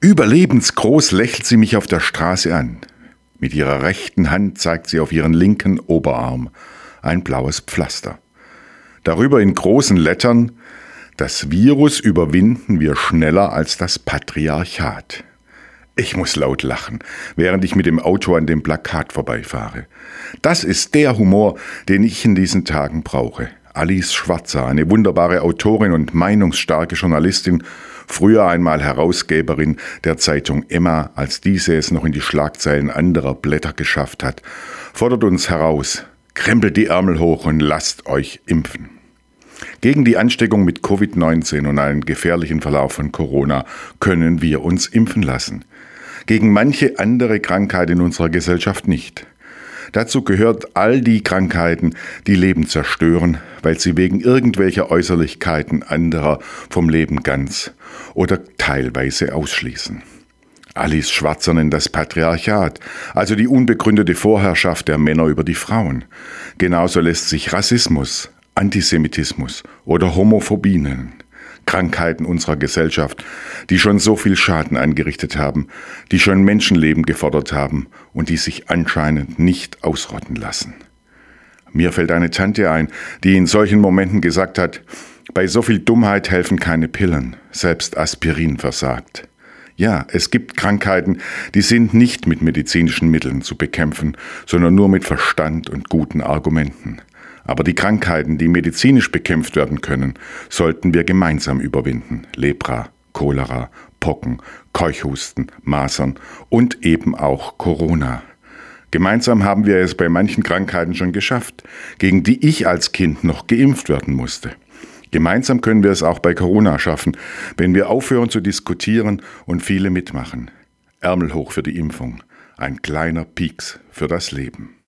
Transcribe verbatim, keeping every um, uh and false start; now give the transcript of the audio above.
Überlebensgroß lächelt sie mich auf der Straße an. Mit ihrer rechten Hand zeigt sie auf ihren linken Oberarm ein blaues Pflaster. Darüber in großen Lettern: Das Virus überwinden wir schneller als das Patriarchat. Ich muss laut lachen, während ich mit dem Auto an dem Plakat vorbeifahre. Das ist der Humor, den ich in diesen Tagen brauche. Alice Schwarzer, eine wunderbare Autorin und meinungsstarke Journalistin, früher einmal Herausgeberin der Zeitung Emma, als diese es noch in die Schlagzeilen anderer Blätter geschafft hat, fordert uns heraus: Krempelt die Ärmel hoch und lasst euch impfen. Gegen die Ansteckung mit Covid neunzehn und einen gefährlichen Verlauf von Corona können wir uns impfen lassen. Gegen manche andere Krankheit in unserer Gesellschaft nicht. Dazu gehört all die Krankheiten, die Leben zerstören, weil sie wegen irgendwelcher Äußerlichkeiten anderer vom Leben ganz oder teilweise ausschließen. Alice Schwarzer nennt das Patriarchat, also die unbegründete Vorherrschaft der Männer über die Frauen. Genauso lässt sich Rassismus, Antisemitismus oder Homophobie nennen. Krankheiten unserer Gesellschaft, die schon so viel Schaden angerichtet haben, die schon Menschenleben gefordert haben und die sich anscheinend nicht ausrotten lassen. Mir fällt eine Tante ein, die in solchen Momenten gesagt hat: Bei so viel Dummheit helfen keine Pillen, selbst Aspirin versagt. Ja, es gibt Krankheiten, die sind nicht mit medizinischen Mitteln zu bekämpfen, sondern nur mit Verstand und guten Argumenten. Aber die Krankheiten, die medizinisch bekämpft werden können, sollten wir gemeinsam überwinden. Lepra, Cholera, Pocken, Keuchhusten, Masern und eben auch Corona. Gemeinsam haben wir es bei manchen Krankheiten schon geschafft, gegen die ich als Kind noch geimpft werden musste. Gemeinsam können wir es auch bei Corona schaffen, wenn wir aufhören zu diskutieren und viele mitmachen. Ärmel hoch für die Impfung. Ein kleiner Pieks für das Leben.